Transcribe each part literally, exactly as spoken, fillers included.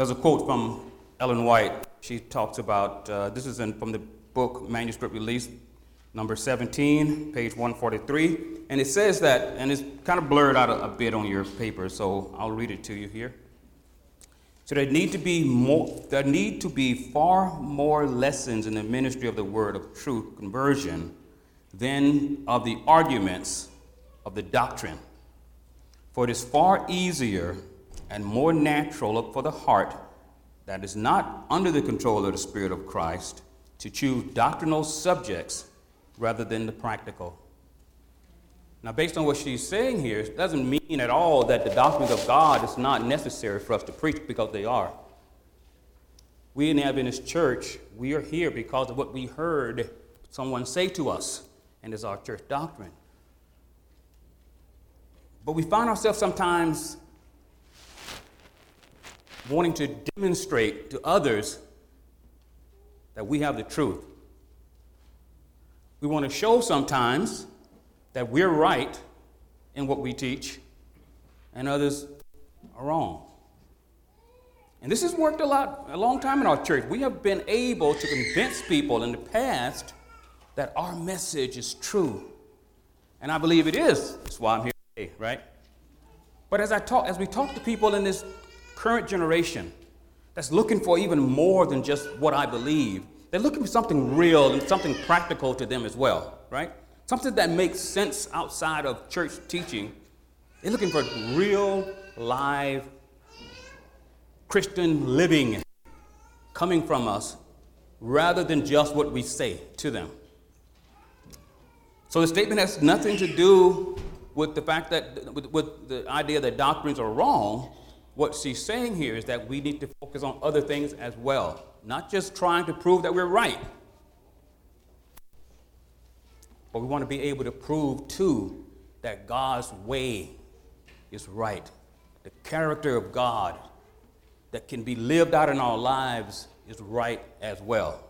There's a quote from Ellen White. She talks about, uh, this is in, from the book Manuscript Release, number seventeen, page one forty-three. And it says that, and it's kind of blurred out a, a bit on your paper, so I'll read it to you here. So there need to be more, there need to be far more lessons in the ministry of the word of truth conversion than of the arguments of the doctrine. For it is far easier and more natural for the heart that is not under the control of the Spirit of Christ to choose doctrinal subjects rather than the practical. Now, based on what she's saying here, it doesn't mean at all that the doctrines of God is not necessary for us to preach, because they are. We in the Adventist Church, we are here because of what we heard someone say to us, and it's our church doctrine. But we find ourselves sometimes wanting to demonstrate to others that we have the truth. We want to show sometimes that we're right in what we teach and others are wrong. And this has worked a lot, a long time in our church. We have been able to convince people in the past that our message is true. And I believe it is. That's why I'm here today, right? But as I talk, as we talk to people in this current generation that's looking for even more than just what I believe, they're looking for something real and something practical to them as well, right? Something that makes sense outside of church teaching. They're looking for real, live, Christian living coming from us rather than just what we say to them. So the statement has nothing to do with the fact that, with, with the idea that doctrines are wrong. What she's saying here is that we need to focus on other things as well, not just trying to prove that we're right. But we want to be able to prove, too, that God's way is right. The character of God that can be lived out in our lives is right as well.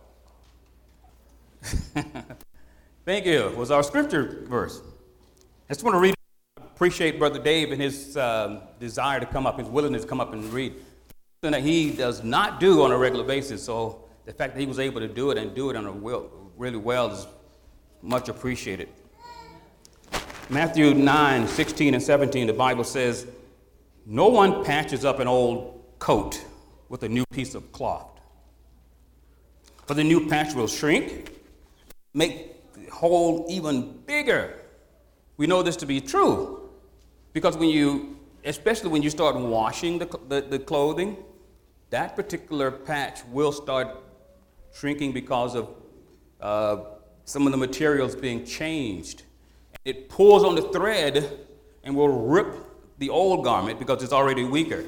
Thank you. It was our scripture verse. I just want to read. I appreciate Brother Dave and his um, desire to come up, his willingness to come up and read. Something that he does not do on a regular basis. So the fact that he was able to do it and do it on a will, really well is much appreciated. Matthew nine, sixteen and seventeen, the Bible says, "No one patches up an old coat with a new piece of cloth. For the new patch will shrink, make the hole even bigger." We know this to be true because when you, especially when you start washing the, the, the clothing, that particular patch will start shrinking because of uh, some of the materials being changed. It pulls on the thread and will rip the old garment because it's already weaker.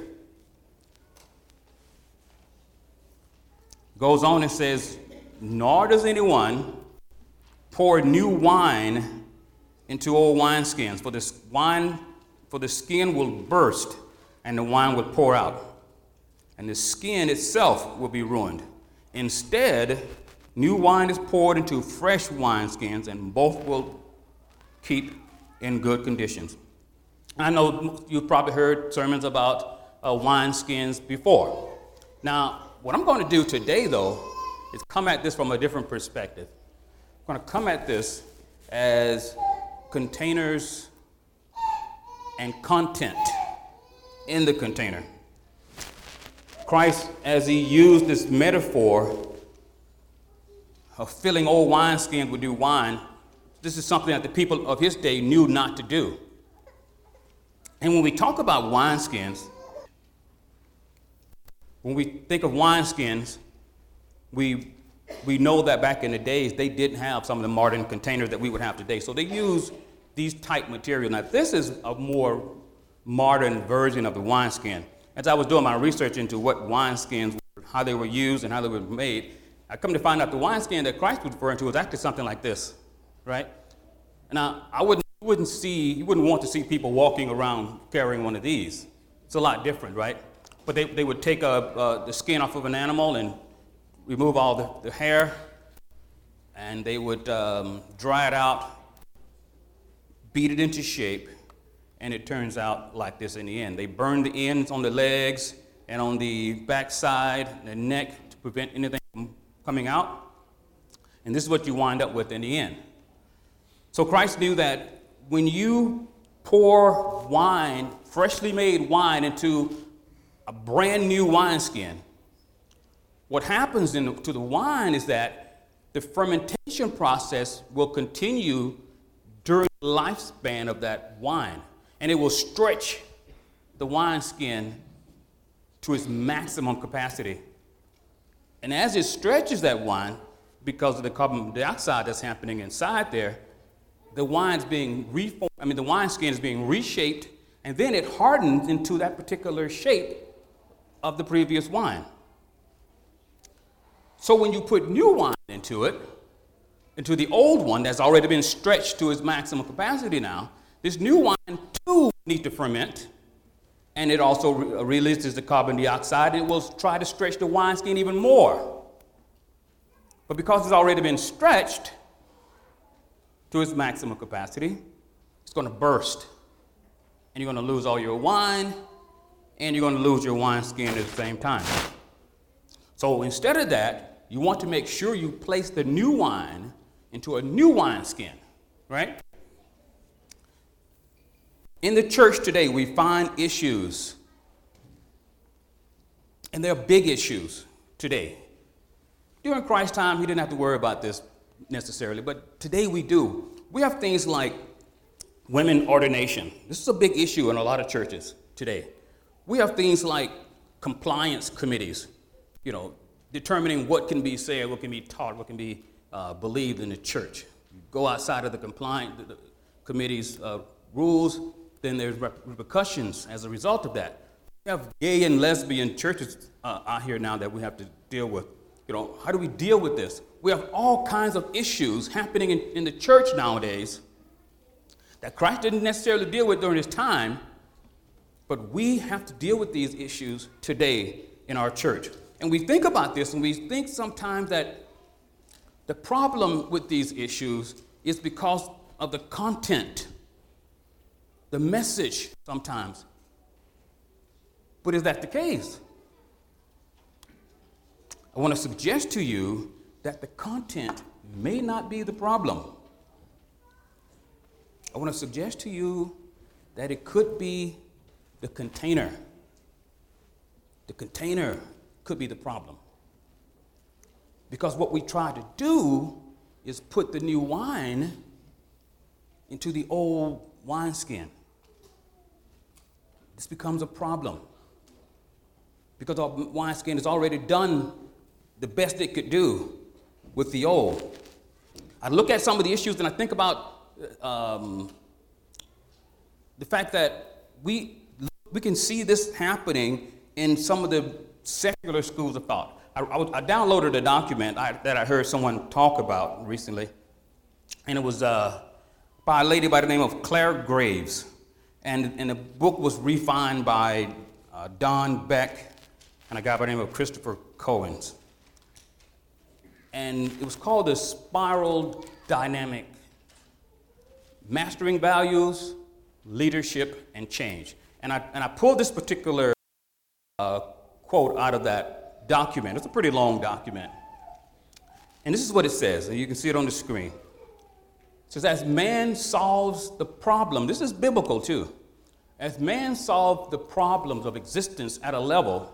Goes on and says, "Nor does anyone pour new wine into old wineskins, for this wine, for the skin will burst and the wine will pour out, and the skin itself will be ruined. Instead, new wine is poured into fresh wineskins, and both will keep in good conditions." I know you've probably heard sermons about uh, wineskins before. Now, what I'm going to do today, though, is come at this from a different perspective. I'm going to come at this as containers and content in the container. Christ, as he used this metaphor of filling old wineskins with new wine, this is something that the people of his day knew not to do. And when we talk about wineskins, when we think of wineskins, we we know that back in the days, they didn't have some of the modern containers that we would have today. So they use these type materials. Now, this is a more modern version of the wineskin. As I was doing my research into what wineskins were, how they were used and how they were made, I come to find out the wineskin that Christ was referring to was actually something like this, right? Now, I wouldn't, wouldn't see, you wouldn't want to see people walking around carrying one of these. It's a lot different, right? But they, they would take a, uh, the skin off of an animal and remove all the, the hair, and they would um, dry it out, beat it into shape, and it turns out like this in the end. They burn the ends on the legs, and on the back side, the neck, to prevent anything from coming out. And this is what you wind up with in the end. So Christ knew that when you pour wine, freshly made wine, into a brand new wineskin, what happens in the, to the wine is that the fermentation process will continue during the lifespan of that wine, and it will stretch the wineskin to its maximum capacity. And as it stretches that wine, because of the carbon dioxide that's happening inside there, the wine's being reformed, I mean, the wineskin is being reshaped, and then it hardens into that particular shape of the previous wine. So when you put new wine into it, into the old one that's already been stretched to its maximum capacity now, this new wine too needs to ferment, and it also re- releases the carbon dioxide. It will try to stretch the wineskin even more. But because it's already been stretched to its maximum capacity, it's going to burst. And you're going to lose all your wine, and you're going to lose your wineskin at the same time. So instead of that, you want to make sure you place the new wine into a new wineskin, right? In the church today, we find issues, and they're big issues today. During Christ's time, he didn't have to worry about this necessarily, but today we do. We have things like women ordination. This is a big issue in a lot of churches today. We have things like compliance committees, you know, determining what can be said, what can be taught, what can be uh, believed in the church. You go outside of the compliance the, the committee's uh, rules, then there's repercussions as a result of that. We have gay and lesbian churches uh, out here now that we have to deal with. You know, how do we deal with this? We have all kinds of issues happening in, in the church nowadays that Christ didn't necessarily deal with during his time, but we have to deal with these issues today in our church. And we think about this, and we think sometimes that the problem with these issues is because of the content, the message sometimes. But is that the case? I want to suggest to you that the content may not be the problem. I want to suggest to you that it could be the container. The container could be the problem. Because what we try to do is put the new wine into the old wineskin. This becomes a problem. Because our wineskin has already done the best it could do with the old. I look at some of the issues and I think about um, the fact that we we can see this happening in some of the secular schools of thought. I, I, I downloaded a document I, that I heard someone talk about recently, and it was uh, by a lady by the name of Claire Graves, and, and the book was refined by uh, Don Beck and a guy by the name of Christopher Cohens. And it was called the Spiral Dynamic: Mastering Values, Leadership, and Change. And I, and I pulled this particular uh, quote out of that document. It's a pretty long document. And this is what it says, and you can see it on the screen. It says, as man solves the problem, this is biblical too, as man solves the problems of existence at a level,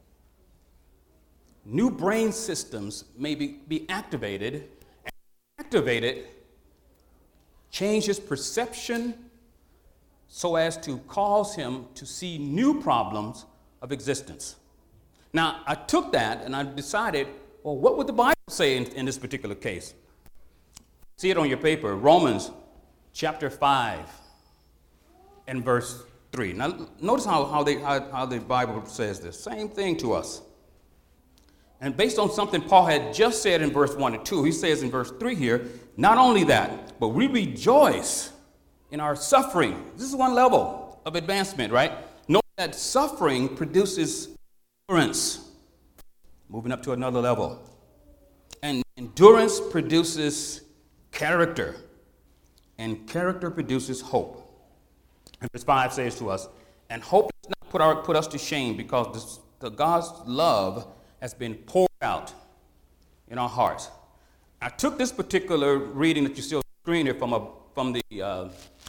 new brain systems may be, be activated, and activated change his perception so as to cause him to see new problems of existence. Now, I took that and I decided, well, what would the Bible say in, in this particular case? See it on your paper, Romans chapter five and verse three. Now, notice how, how, they, how, how the Bible says this. Same thing to us. And based on something Paul had just said in verse one and two, he says in verse three here, not only that, but we rejoice in our suffering. This is one level of advancement, right? Note that suffering produces endurance, moving up to another level. And endurance produces character, and character produces hope. And verse five says to us, and hope does not put, our, put us to shame, because this, the God's love has been poured out in our hearts. I took this particular reading that you see on the screen here from, a, from the, uh,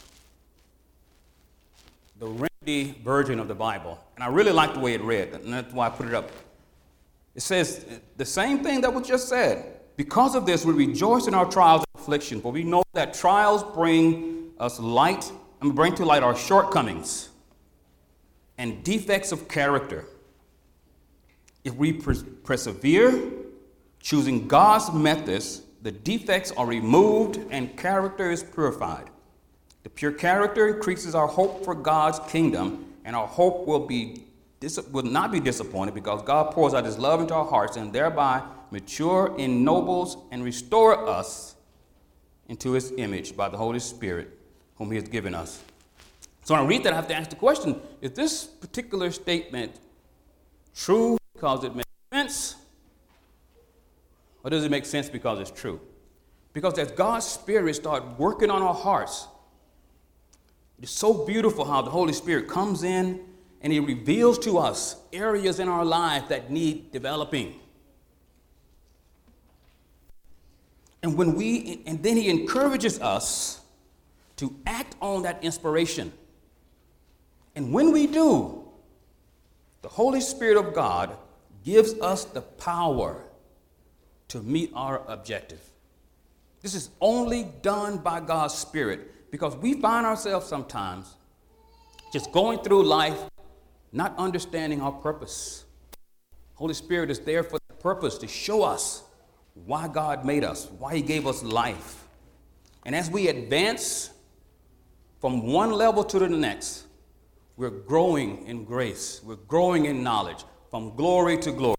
the Remedy version of the Bible, and I really like the way it read, and that's why I put it up. It says the same thing that was just said. Because of this, we rejoice in our trials and affliction, for we know that trials bring us light, and bring to light our shortcomings and defects of character. If we pers- persevere, choosing God's methods, the defects are removed and character is purified. The pure character increases our hope for God's kingdom, and our hope will be dis- will not be disappointed because God pours out his love into our hearts and thereby mature, ennobles, and restore us into his image by the Holy Spirit, whom he has given us. So when I read that, I have to ask the question, is this particular statement true because it makes sense? Or does it make sense because it's true? Because as God's Spirit starts working on our hearts, it's so beautiful how the Holy Spirit comes in and he reveals to us areas in our life that need developing. And when we, and then he encourages us to act on that inspiration. And when we do, the Holy Spirit of God gives us the power to meet our objective. This is only done by God's Spirit because we find ourselves sometimes just going through life not understanding our purpose. Holy Spirit is there for the purpose to show us why God made us, why he gave us life. And as we advance from one level to the next, we're growing in grace. We're growing in knowledge from glory to glory.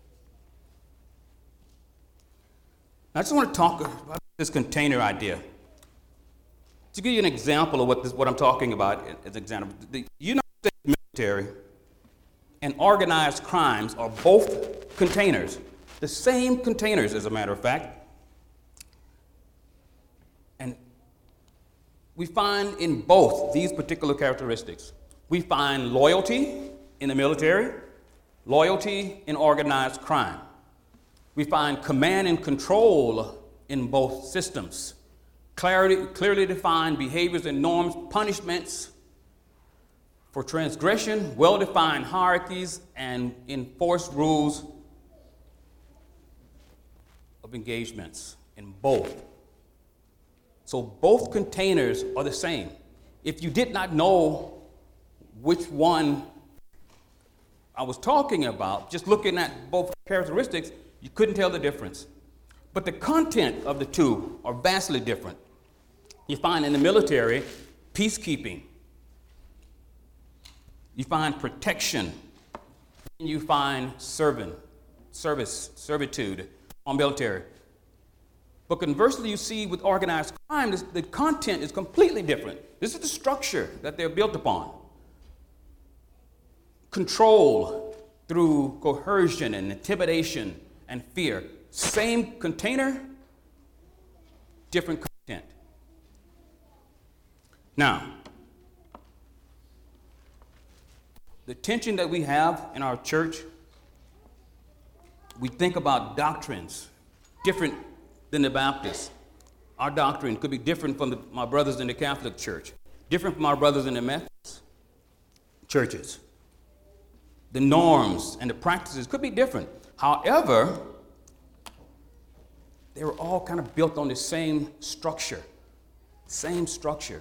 I just want to talk about this container idea. To give you an example of what, this, what I'm talking about as an example, the United States military and organized crimes are both containers. The same containers, as a matter of fact. And we find in both these particular characteristics. We find loyalty in the military, loyalty in organized crime. We find command and control in both systems. Clarity, clearly defined behaviors and norms, punishments for transgression, well-defined hierarchies, and enforced rules of engagements in both. So both containers are the same. If you did not know which one I was talking about, just looking at both characteristics, you couldn't tell the difference. But the content of the two are vastly different. You find in the military, peacekeeping. You find protection. And you find servant, service, servitude on military. But conversely, you see with organized crime, this, the content is completely different. This is the structure that they're built upon. Control through coercion and intimidation and fear. Same container, different content. Now, the tension that we have in our church, we think about doctrines different than the Baptists. Our doctrine could be different from the, my brothers in the Catholic Church, different from our brothers in the Methodist churches. The norms and the practices could be different. However, they were all kind of built on the same structure, same structure.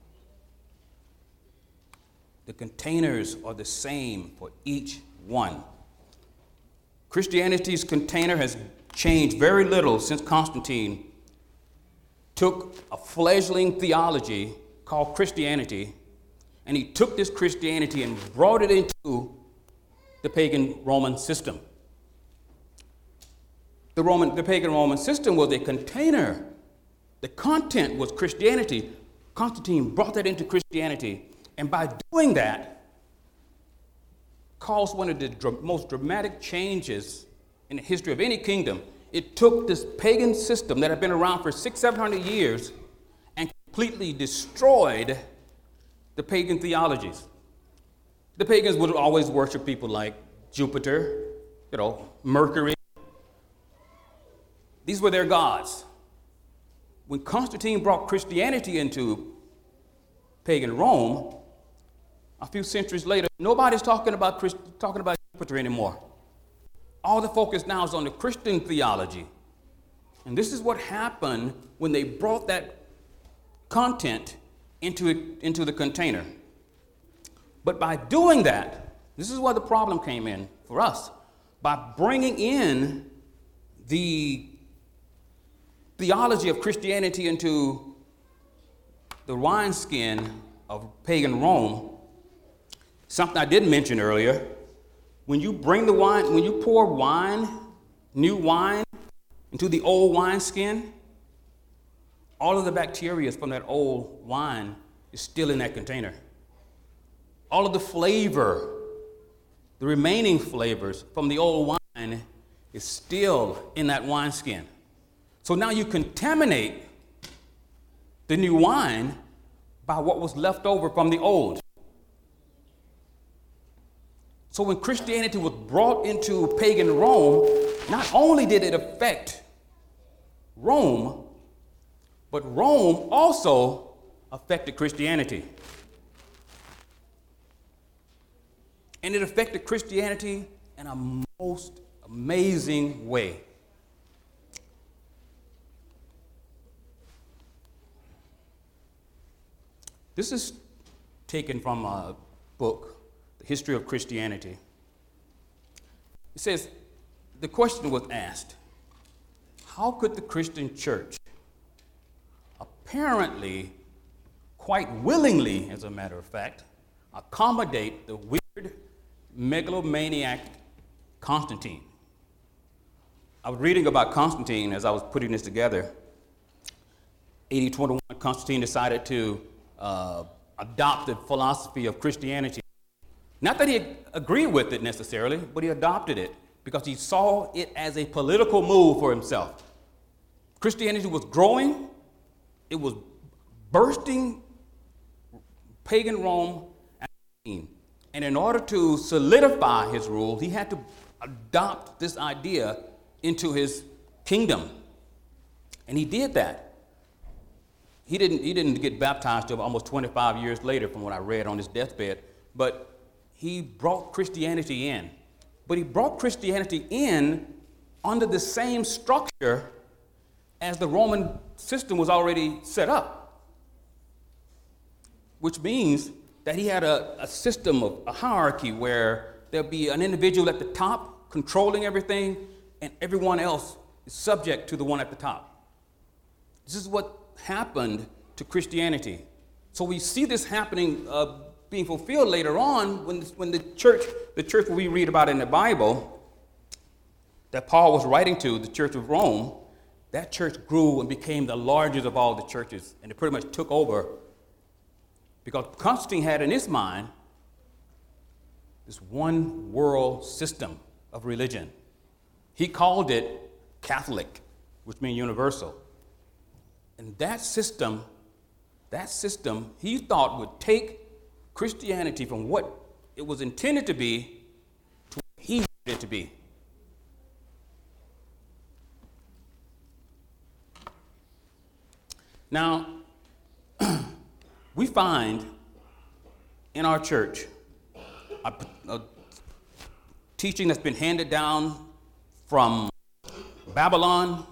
The containers are the same for each one. Christianity's container has changed very little since Constantine took a fledgling theology called Christianity, and he took this Christianity and brought it into the pagan Roman system. The Roman, the pagan Roman system was a container. The content was Christianity. Constantine brought that into Christianity, and by doing that, caused one of the dr- most dramatic changes in the history of any kingdom. It took this pagan system that had been around for six, seven hundred years and completely destroyed the pagan theologies. The pagans would always worship people like Jupiter, you know, Mercury. These were their gods. When Constantine brought Christianity into pagan Rome, a few centuries later, nobody's talking about Christ, talking about Jupiter anymore. All the focus now is on the Christian theology. And this is what happened when they brought that content into, it, into the container. But by doing that, this is where the problem came in for us. By bringing in the theology of Christianity into the wineskin of pagan Rome, something I didn't mention earlier, when you bring the wine, when you pour wine, new wine, into the old wineskin, all of the bacteria from that old wine is still in that container. All of the flavor, the remaining flavors from the old wine is still in that wineskin. So now you contaminate the new wine by what was left over from the old. So when Christianity was brought into pagan Rome, not only did it affect Rome, but Rome also affected Christianity. And it affected Christianity in a most amazing way. This is taken from a book, The History of Christianity. It says, the question was asked, how could the Christian church apparently, quite willingly, as a matter of fact, accommodate the weird megalomaniac Constantine? I was reading about Constantine as I was putting this together. A D twenty-one, Constantine decided to uh, adopt the philosophy of Christianity. Not that he agreed with it necessarily, but he adopted it because he saw it as a political move for himself. Christianity was growing. It was bursting pagan Rome. And in order to solidify his rule, he had to adopt this idea into his kingdom. And he did that. He didn't, he didn't get baptized till almost twenty-five years later from what I read on his deathbed, but he brought Christianity in. But he brought Christianity in under the same structure as the Roman system was already set up, which means that he had a, a system of a hierarchy where there'll be an individual at the top controlling everything, and everyone else is subject to the one at the top. This is what happened to Christianity. So we see this happening, uh, being fulfilled later on when, when the church, the church we read about in the Bible, that Paul was writing to, the Church of Rome, that church grew and became the largest of all the churches, and it pretty much took over because Constantine had in his mind this one world system of religion. He called it Catholic, which means universal. And that system, that system, he thought would take Christianity from what it was intended to be to what he wanted it to be. Now, we find in our church a, a teaching that's been handed down from Babylon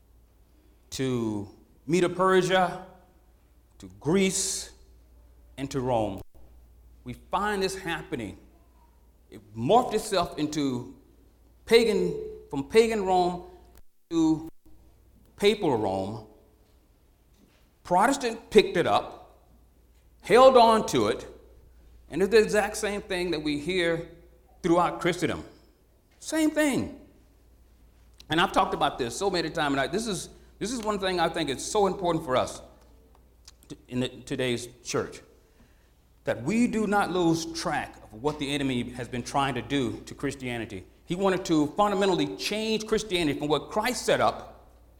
to Medo-Persia to Greece and to Rome. We find this happening. It morphed itself into pagan, from pagan Rome to papal Rome. Protestant picked it up, held on to it, and it's the exact same thing that we hear throughout Christendom. Same thing. And I've talked about this so many times, and I, this is this is one thing I think is so important for us in the, today's church, that we do not lose track of what the enemy has been trying to do to Christianity. He wanted to fundamentally change Christianity from what Christ set up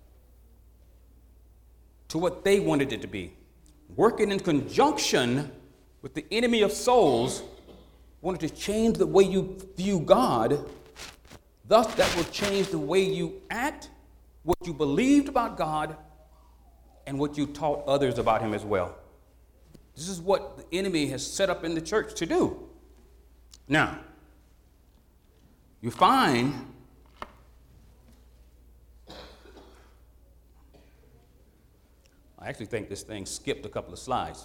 to what they wanted it to be, working in conjunction with the enemy of souls wanted to change the way you view God. Thus, that will change the way you act, what you believed about God, and what you taught others about him as well. This is what the enemy has set up in the church to do. Now, you find I actually think this thing skipped a couple of slides.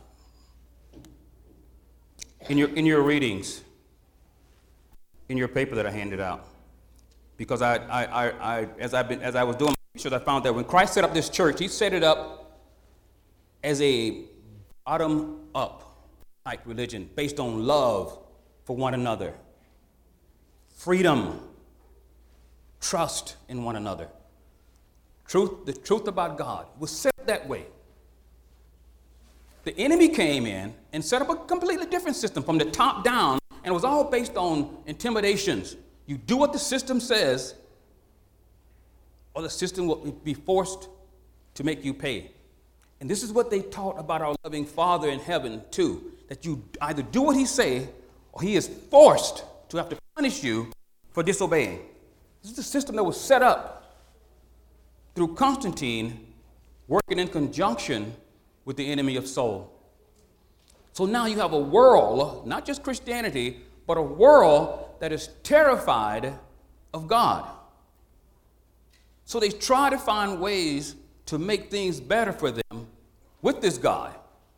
In your, in your readings, in your paper that I handed out, because I, I, I, I as, I've been, as I was doing my research, I found that when Christ set up this church, he set it up as a bottom-up type religion based on love for one another, freedom, trust in one another. Truth, the truth about God was set up that way. The enemy came in and set up a completely different system from the top down, and it was all based on intimidations. You do what the system says, or the system will be forced to make you pay. And this is what they taught about our loving Father in heaven, too, that you either do what he say, or he is forced to have to punish you for disobeying. This is the system that was set up through Constantine, working in conjunction with the enemy of soul. So now you have a world, not just Christianity, but a world that is terrified of God. So they try to find ways to make things better for them with this God.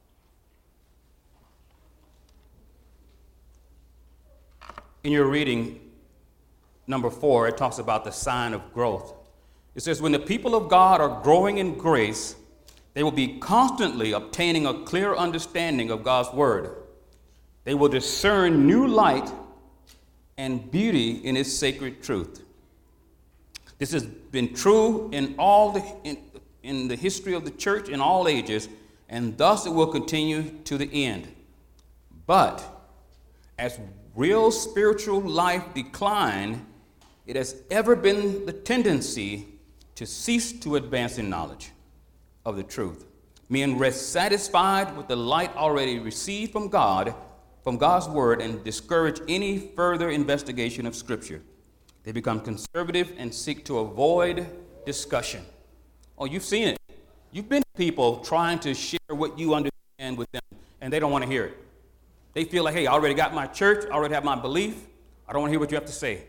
In your reading, number four, it talks about the sign of growth. It says, when the people of God are growing in grace, they will be constantly obtaining a clear understanding of God's word. They will discern new light and beauty in its sacred truth. This has been true in all the in, in the history of the church in all ages, and thus it will continue to the end. But as real spiritual life decline, it has ever been the tendency to cease to advance in knowledge of the truth. Men rest satisfied with the light already received from God, from God's word, and discourage any further investigation of Scripture. They become conservative and seek to avoid discussion. Oh, you've seen it. You've been people trying to share what you understand with them, and they don't want to hear it. They feel like, hey, I already got my church, I already have my belief. I don't want to hear what you have to say.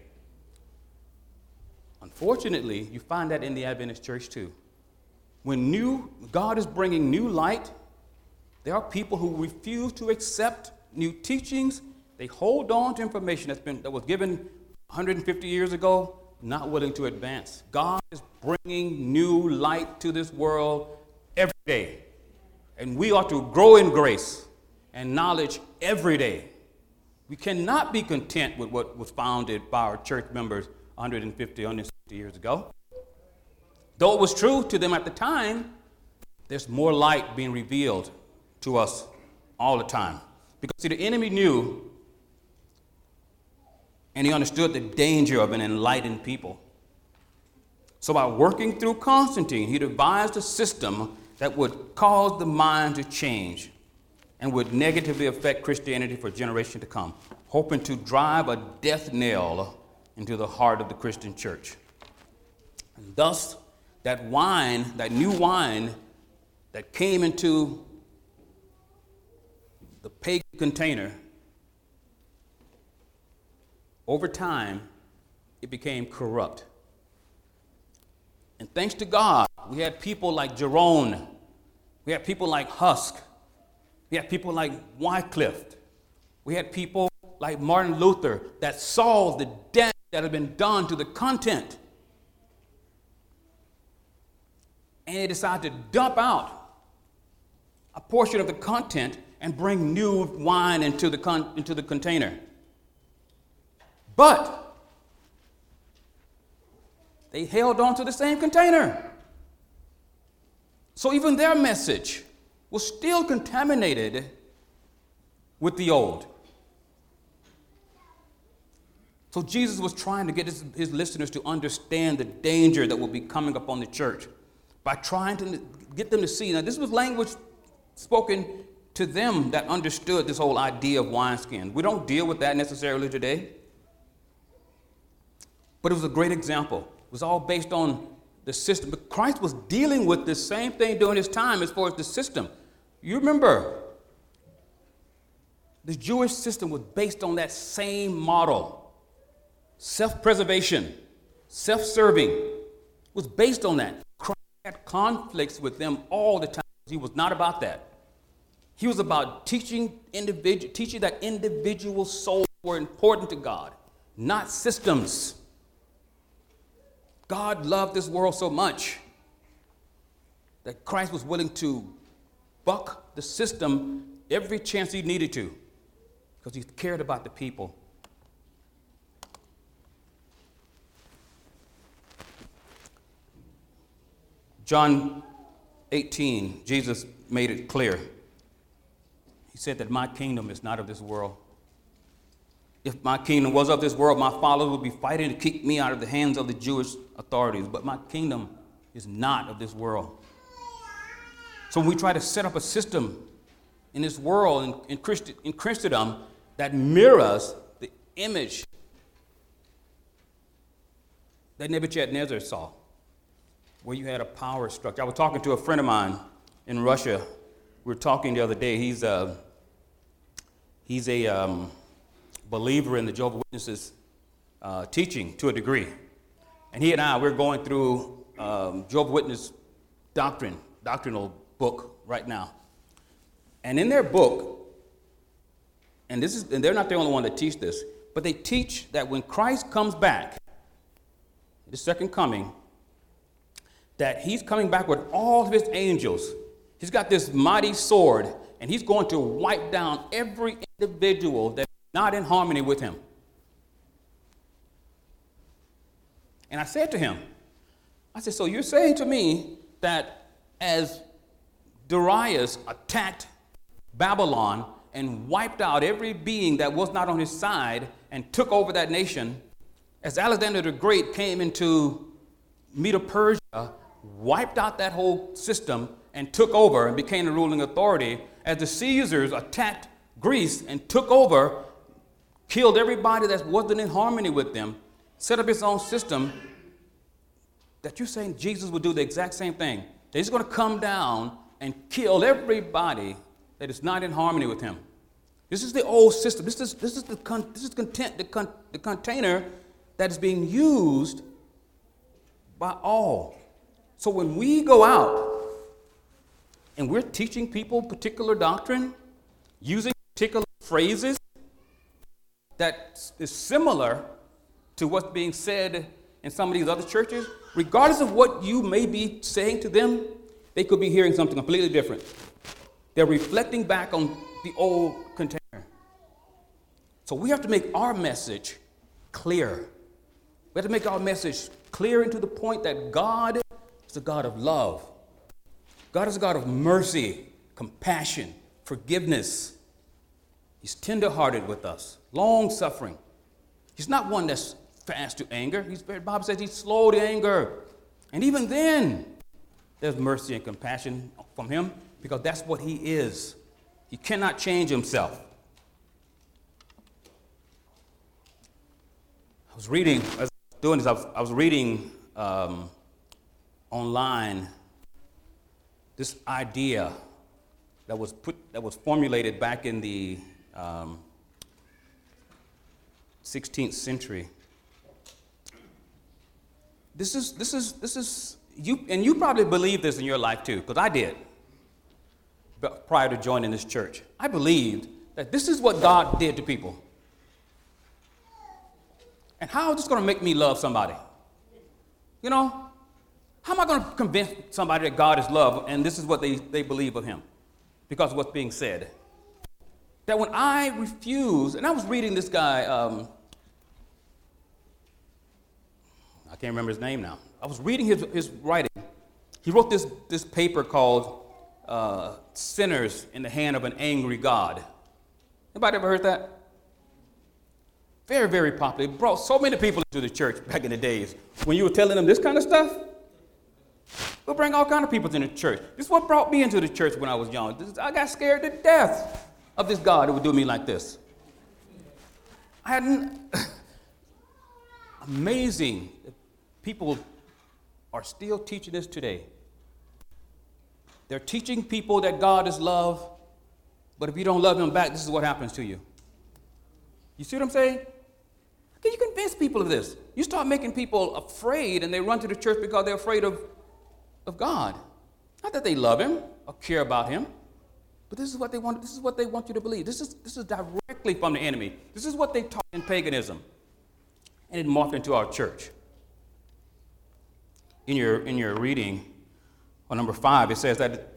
Unfortunately, you find that in the Adventist church too. When new God is bringing new light, there are people who refuse to accept new teachings. They hold on to information that's been that was given one hundred fifty years ago, not willing to advance. God is bringing new light to this world every day, and we ought to grow in grace and knowledge every day. We cannot be content with what was founded by our church members one hundred fifty, one hundred sixty years ago. Though it was true to them at the time, there's more light being revealed to us all the time. Because, see, the enemy knew and he understood the danger of an enlightened people. So by working through Constantine, he devised a system that would cause the mind to change and would negatively affect Christianity for generations to come, hoping to drive a death nail into the heart of the Christian church. And thus, that wine, that new wine that came into the pagan container, over time, it became corrupt. And thanks to God, we had people like Jerome, we had people like Husk, we had people like Wycliffe, we had people like Martin Luther that saw the damage that had been done to the content. And they decided to dump out a portion of the content and bring new wine into the, con- into the container. But they held on to the same container. So even their message was still contaminated with the old. So Jesus was trying to get his, his listeners to understand the danger that will be coming upon the church by trying to get them to see. Now, this was language spoken to them that understood this whole idea of wineskin. We don't deal with that necessarily today. But it was a great example. It was all based on the system. But Christ was dealing with the same thing during his time as far as the system. You remember, the Jewish system was based on that same model. Self-preservation, self-serving was based on that. Christ had conflicts with them all the time. He was not about that. He was about teaching individual, teaching that individual souls were important to God, not systems. God loved this world so much that Christ was willing to buck the system every chance he needed to because he cared about the people. John eighteen, Jesus made it clear. He said that my kingdom is not of this world. If my kingdom was of this world, my followers would be fighting to keep me out of the hands of the Jewish authorities. But my kingdom is not of this world. So when we try to set up a system in this world, in, in, Christi- in Christendom, that mirrors the image that Nebuchadnezzar saw, where you had a power structure. I was talking to a friend of mine in Russia. We were talking the other day. He's a, he's a um, believer in the Jehovah's Witnesses uh, teaching to a degree. And he and I, we're going through um, Jehovah's Witness doctrine, doctrinal book right now. And in their book, and this is, and they're not the only one that teach this, but they teach that when Christ comes back, the second coming, that he's coming back with all of his angels. He's got this mighty sword, and he's going to wipe down every individual that's not in harmony with him. And I said to him, I said, so you're saying to me that as Darius attacked Babylon and wiped out every being that was not on his side and took over that nation, as Alexander the Great came into Medo-Persia, wiped out that whole system and took over and became the ruling authority, as the Caesars attacked Greece and took over, killed everybody that wasn't in harmony with them, set up his own system, that you're saying Jesus would do the exact same thing. That he's going to come down and kill everybody that is not in harmony with him. This is the old system. This is, this is, the, con, this is content, the, con, the container that is being used by all. So when we go out and we're teaching people particular doctrine, using particular phrases that is similar to what's being said in some of these other churches, regardless of what you may be saying to them, they could be hearing something completely different. They're reflecting back on the old container. So we have to make our message clear. We have to make our message clear and to the point that God is a God of love. God is a God of mercy, compassion, forgiveness. He's tenderhearted with us, long-suffering. He's not one that's fast to anger. He's, the Bible says he's slow to anger. And even then, there's mercy and compassion from him because that's what he is. He cannot change himself. I was reading, as I was doing this, I was, I was reading um, online this idea that was put, that was formulated back in the um, sixteenth century. This is, this is, this is, you, and you probably believe this in your life too, because I did, but prior to joining this church. I believed that this is what God did to people. And how is this going to make me love somebody? You know, how am I going to convince somebody that God is love and this is what they, they believe of him because of what's being said? That when I refuse, and I was reading this guy, um, I can't remember his name now. I was reading his, his writing. He wrote this, this paper called uh, Sinners in the Hand of an Angry God. Anybody ever heard that? Very, very popular. It brought so many people into the church back in the days when you were telling them this kind of stuff. We'll bring all kind of people into the church. This is what brought me into the church when I was young. This, I got scared to death of this God that would do me like this. I hadn't... Amazing. People are still teaching this today. They're teaching people that God is love, but if you don't love him back, this is what happens to you. You see what I'm saying? How can you convince people of this? You start making people afraid, and they run to the church because they're afraid of, of God. Not that they love him or care about him, but this is what they want. This is what they want you to believe. This is this is directly from the enemy. This is what they taught in paganism, and it morphed into our church. In your in your reading, on number five, it says that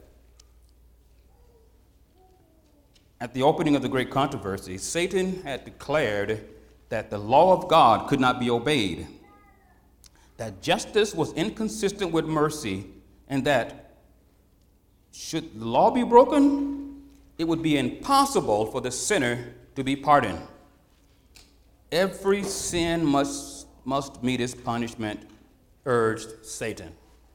at the opening of the great controversy, Satan had declared that the law of God could not be obeyed, that justice was inconsistent with mercy, and that should the law be broken, it would be impossible for the sinner to be pardoned. Every sin must, must meet its punishment, urged Satan.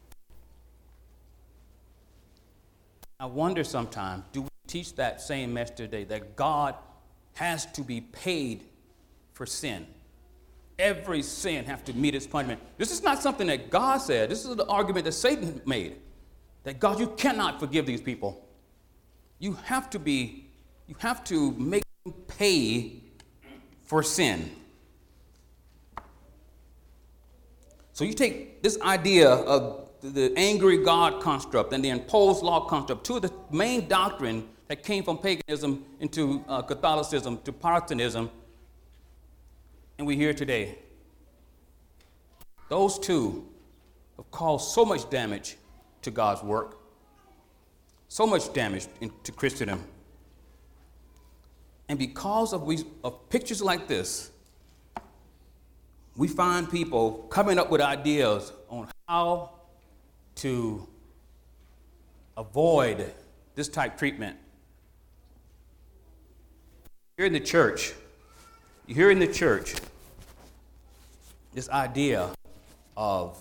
I wonder sometimes, do we teach that same message today, that God has to be paid for sin? Every sin has to meet its punishment. This is not something that God said. This is the argument that Satan made, that God, you cannot forgive these people. You have to be, you have to make them pay for sin. So you take this idea of the angry God construct and the imposed law construct, two of the main doctrine that came from paganism into uh, Catholicism to Protestantism, and we hear today. Those two have caused so much damage to God's work, so much damage in, to Christendom. And because of, we, of pictures like this, we find people coming up with ideas on how to avoid this type of treatment. Here in the church, you hear in the church this idea of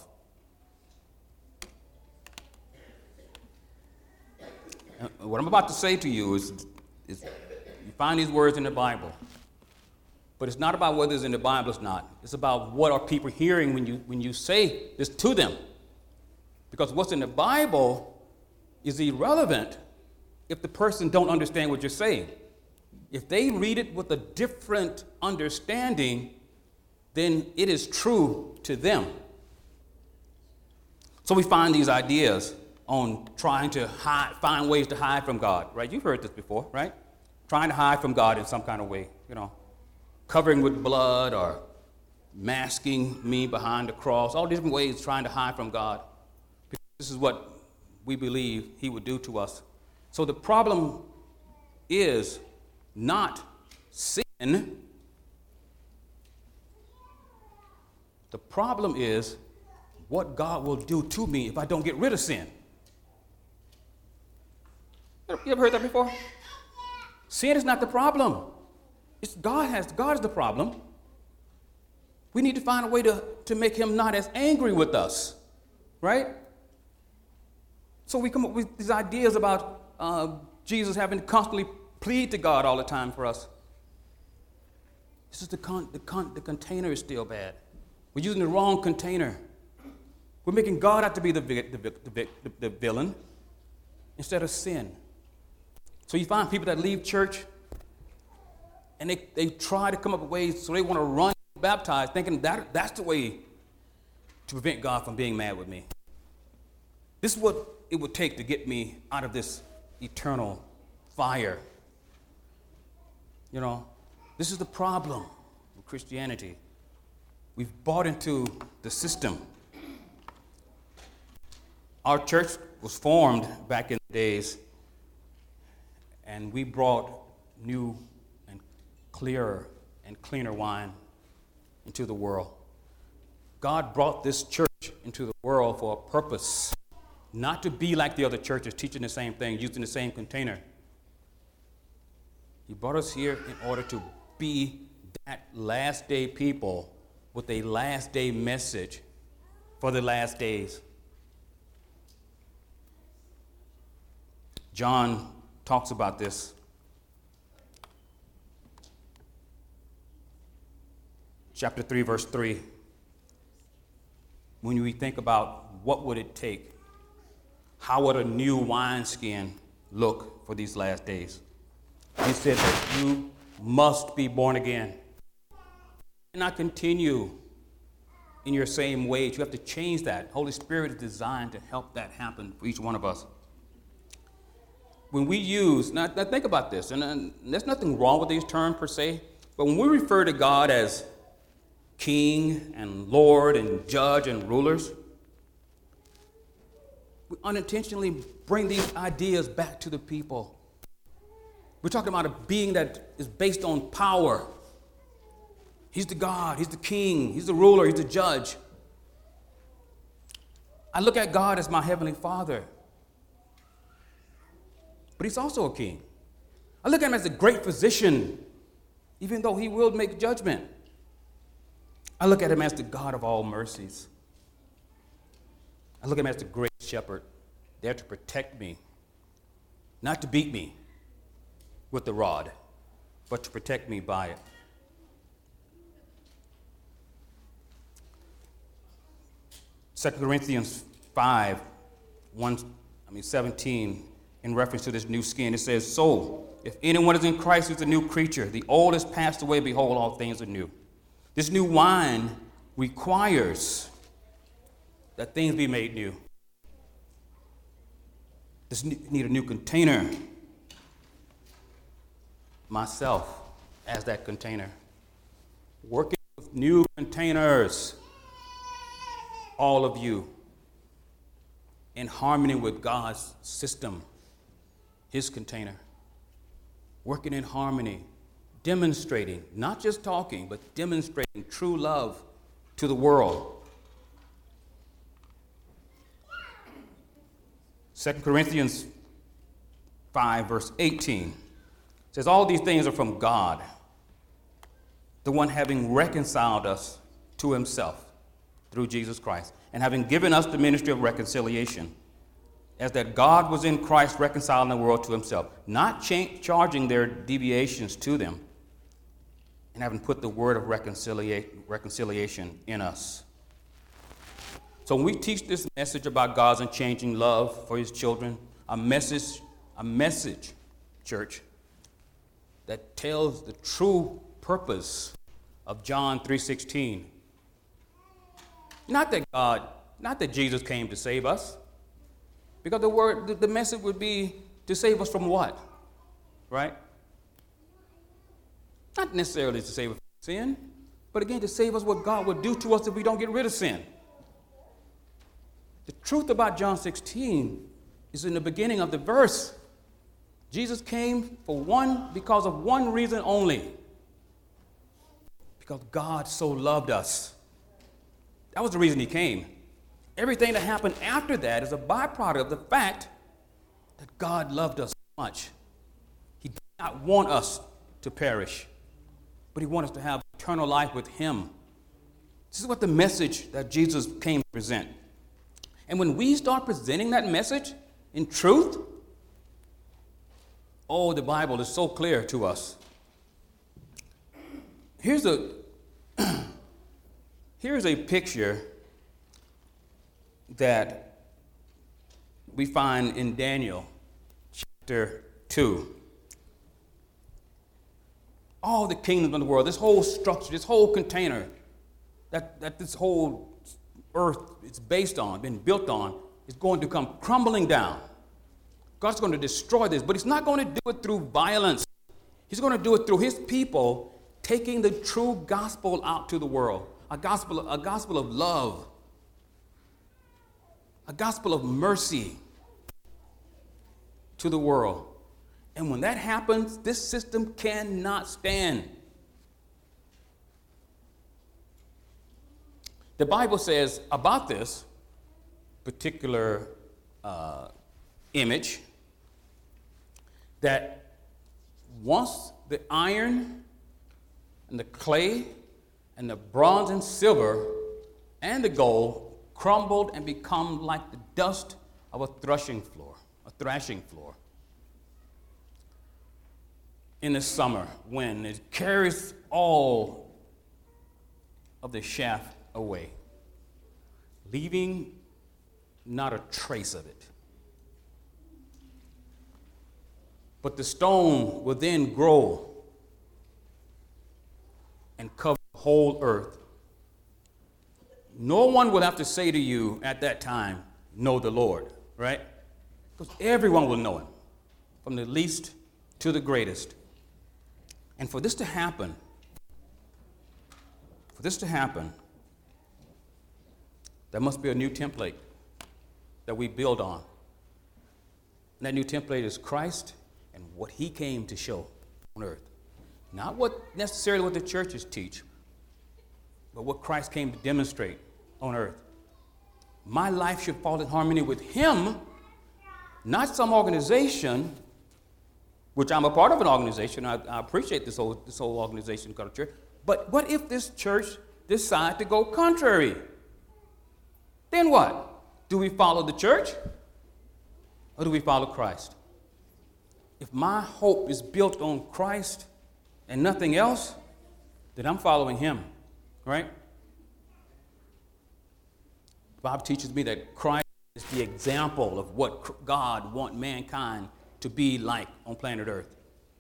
what I'm about to say to you is, is you find these words in the Bible, but it's not about whether it's in the Bible or not. It's about what are people hearing when you when you say this to them. Because what's in the Bible is irrelevant if the person don't understand what you're saying. If they read it with a different understanding, then it is true to them. So we find these ideas on trying to hide, find ways to hide from God, right? You've heard this before, right? Trying to hide from God in some kind of way, you know, covering with blood or masking me behind the cross, all different ways trying to hide from God. Because this is what we believe he would do to us. So the problem is not sin. The problem is what God will do to me if I don't get rid of sin. You ever heard that before? Sin is not the problem. It's God has God is the problem. We need to find a way to, to make him not as angry with us, right? So we come up with these ideas about uh, Jesus having to constantly plead to God all the time for us. This is the con- the, con- the container is still bad. We're using the wrong container. We're making God out to be the, vi- the, vi- the, vi- the, the villain instead of sin. So you find people that leave church and they, they try to come up with ways so they want to run baptized, thinking that that's the way to prevent God from being mad with me. This is what it would take to get me out of this eternal fire. You know, this is the problem with Christianity. We've bought into the system. Our church was formed back in the days, and we brought new and clearer and cleaner wine into the world. God brought this church into the world for a purpose, not to be like the other churches, teaching the same thing, using the same container. He brought us here in order to be that last day people with a last day message for the last days. John talks about this. Chapter three, verse three. When we think about what would it take, how would a new wineskin look for these last days? He said that you must be born again. You cannot continue in your same ways. You have to change that. Holy Spirit is designed to help that happen for each one of us. When we use, now, now think about this, and, and there's nothing wrong with these terms per se, but when we refer to God as King and Lord and Judge and rulers, we unintentionally bring these ideas back to the people. We're talking about a being that is based on power. He's the God, he's the king, he's the ruler, he's the judge. I look at God as my heavenly Father, but he's also a king. I look at him as a great physician, even though he will make judgment. I look at him as the God of all mercies. I look at him as the great shepherd, there to protect me, not to beat me with the rod, but to protect me by it. Second Corinthians five, one, I mean seventeen, in reference to this new skin, it says, so if anyone is in Christ, he's a new creature. The old has passed away, behold, all things are new. This new wine requires that things be made new. This need a new container. Myself as that container. Working with new containers. All of you in harmony with God's system, his container. Working in harmony. Demonstrating, not just talking, but demonstrating true love to the world. Second Corinthians five, verse eighteen says, all these things are from God, the one having reconciled us to himself through Jesus Christ, and having given us the ministry of reconciliation, as that God was in Christ reconciling the world to himself, not cha- charging their deviations to them, and having put the word of reconcilia- reconciliation in us. So when we teach this message about God's unchanging love for his children, a message, a message, church, that tells the true purpose of John three sixteen. Not that God, not that Jesus came to save us, because the word, the, the message would be to save us from what? Right? Not necessarily to save us from sin, but again, to save us what God would do to us if we don't get rid of sin. The truth about John sixteen is in the beginning of the verse. Jesus came for one, because of one reason only. Because God so loved us. That was the reason he came. Everything that happened after that is a byproduct of the fact that God loved us so much. He did not want us to perish, but he wanted us to have eternal life with him. This is what the message that Jesus came to present. And when we start presenting that message in truth, oh, the Bible is so clear to us. Here's a, here's a picture that we find in Daniel chapter two. All the kingdoms of the world, this whole structure, this whole container that, that this whole earth is based on, been built on, is going to come crumbling down. God's going to destroy this, but he's not going to do it through violence. He's going to do it through his people taking the true gospel out to the world, a gospel, a gospel of love, a gospel of mercy to the world. And when that happens, this system cannot stand. The Bible says about this particular uh, image that once the iron and the clay and the bronze and silver and the gold crumbled and become like the dust of a threshing floor, a thrashing floor. in the summer wind. It carries all of the chaff away, leaving not a trace of it. But the stone will then grow and cover the whole earth. No one will have to say to you at that time, know the Lord, right? Because everyone will know him, from the least to the greatest. And for this to happen, for this to happen, there must be a new template that we build on. And that new template is Christ and what he came to show on earth. Not what necessarily what the churches teach, but what Christ came to demonstrate on earth. My life should fall in harmony with him, not some organization, which I'm a part of an organization. I, I appreciate this whole, this whole organization called church. But what if this church decide to go contrary? Then what? Do we follow the church or do we follow Christ? If my hope is built on Christ and nothing else, then I'm following him, right? The Bible teaches me that Christ is the example of what God wants mankind to be like on planet Earth.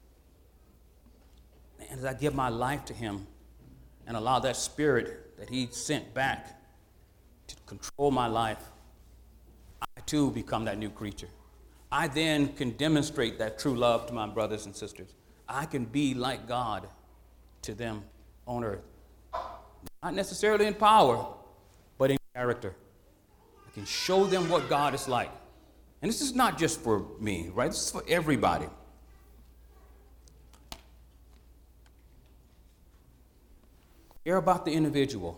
And as I give my life to him and allow that spirit that he sent back to control my life, I too become that new creature. I then can demonstrate that true love to my brothers and sisters. I can be like God to them on earth. Not necessarily in power, but in character. I can show them what God is like. And this is not just for me, right? This is for everybody. Care about the individual.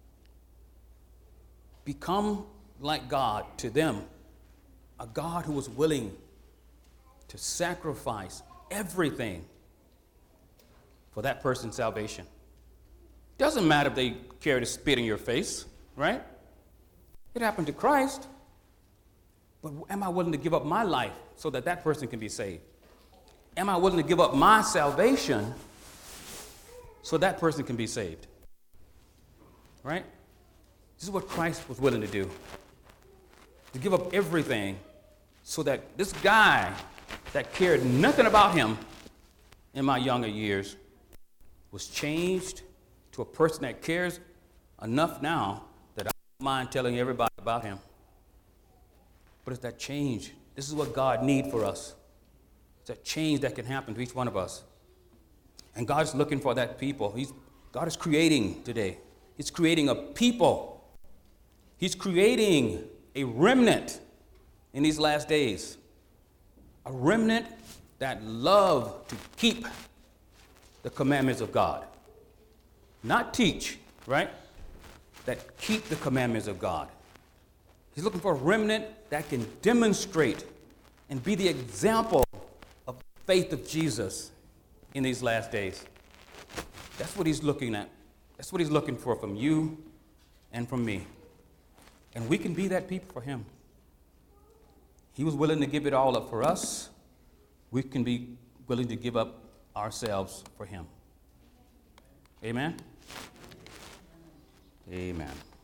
Become like God to them. A God who was willing to sacrifice everything for that person's salvation. Doesn't matter if they care to spit in your face, right? It happened to Christ. But am I willing to give up my life so that that person can be saved? Am I willing to give up my salvation so that person can be saved? Right? This is what Christ was willing to do. To give up everything so that this guy that cared nothing about him in my younger years was changed to a person that cares enough now that I don't mind telling everybody about him. But it's that change. This is what God needs for us. It's that change that can happen to each one of us. And God's looking for that people. He's, God is creating today. He's creating a people. He's creating a remnant in these last days. A remnant that love to keep the commandments of God. Not teach, right? That keep the commandments of God. He's looking for a remnant that can demonstrate and be the example of the faith of Jesus in these last days. That's what he's looking at. That's what he's looking for from you and from me. And we can be that people for him. He was willing to give it all up for us. We can be willing to give up ourselves for him. Amen? Amen.